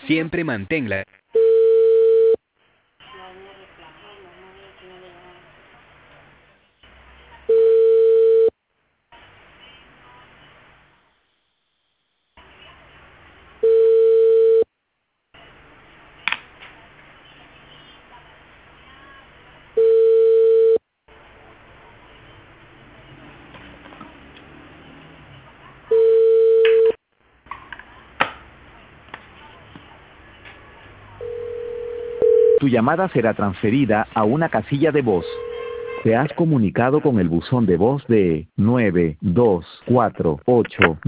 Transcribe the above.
Siempre manténla. Tu llamada será transferida a una casilla de voz. Te has comunicado con el buzón de voz de 9248.